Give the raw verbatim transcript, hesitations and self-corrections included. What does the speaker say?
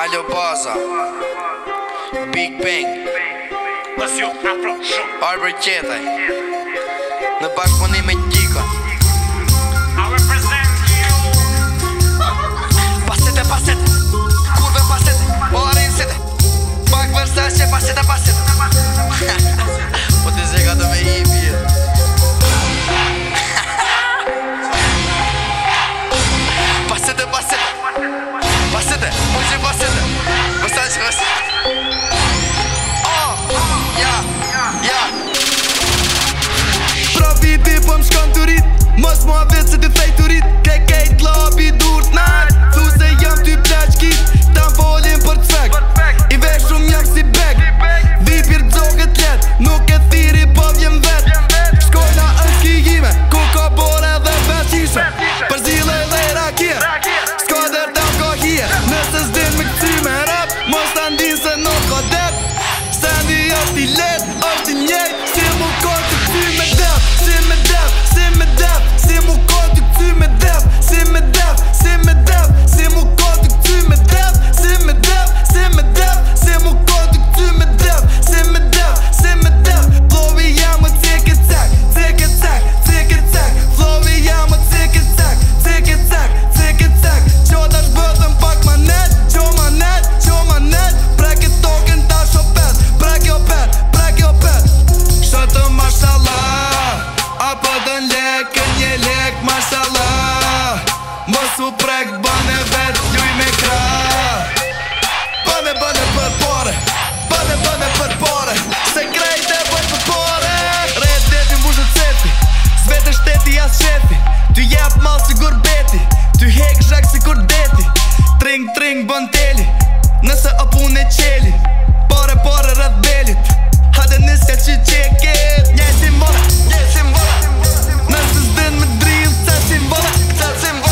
Alo Baza, Big Bang, Arbor Qetaj, në bashkëpunim me Gjika. Pasete, pasete, kurve pasete, po arrin sete, bak Versace, pasete, pasete. Po të zeka të me i bje. Pasete, pasete, pasete, mujë pasete, Versace, pasete. Po m'shkon të rrit, mos mua vetë se të thej të rrit. Ke kejt labi dur t'najt, thu se jam ty pleqkit, ta m'folin për t'fek, i veshum jam si beg, vipir t'zogët let, nuk e thiri po vjem vet. Shkojna është kijime, ku ka bore dhe veqishe, për zile dhe rakje, s'ka der ta m'ka hije. Nëse s'din me këcy me rap, mos ta ndin se nuk ka det, se ndi është i let, është i njej, si mu kon të këcy me det. Si me def, si me def, si mu kon të këcy me def. Si me def, si me def, si mu kon të këcy me def. Si me def, si me def, si mu kon të këcy me def. Si me def, si me def, flowi jam o cek e cek, cek e cek, cek e cek. Flowi jam o cek e cek, cek e cek, cek e cek. Qo tash bëthëm pak ma net, qo ma net, qo ma net. Prek e token tash o pet, prek jo pet, prek jo pet. Shëtë mashallah, apo dën lek, një lek, mashallah. Mos u prek, bëne vet, juj me kra. Bëne, bëne për pare, bëne, bëne për pare. Se krejt e bëjt për pare. Rejt deti mbushët seti, s'vete shteti as shefi. Ty jep mal si gurbeti, ty hek zhak si kur deti. Tring, tring, bën teli, nëse o pun e qeli. Pare, pare rrët belit, hade nisja që qeket. Njej si mbona, njej si mbona, nëse s'din me drill, ca si mbona, ca si mbona.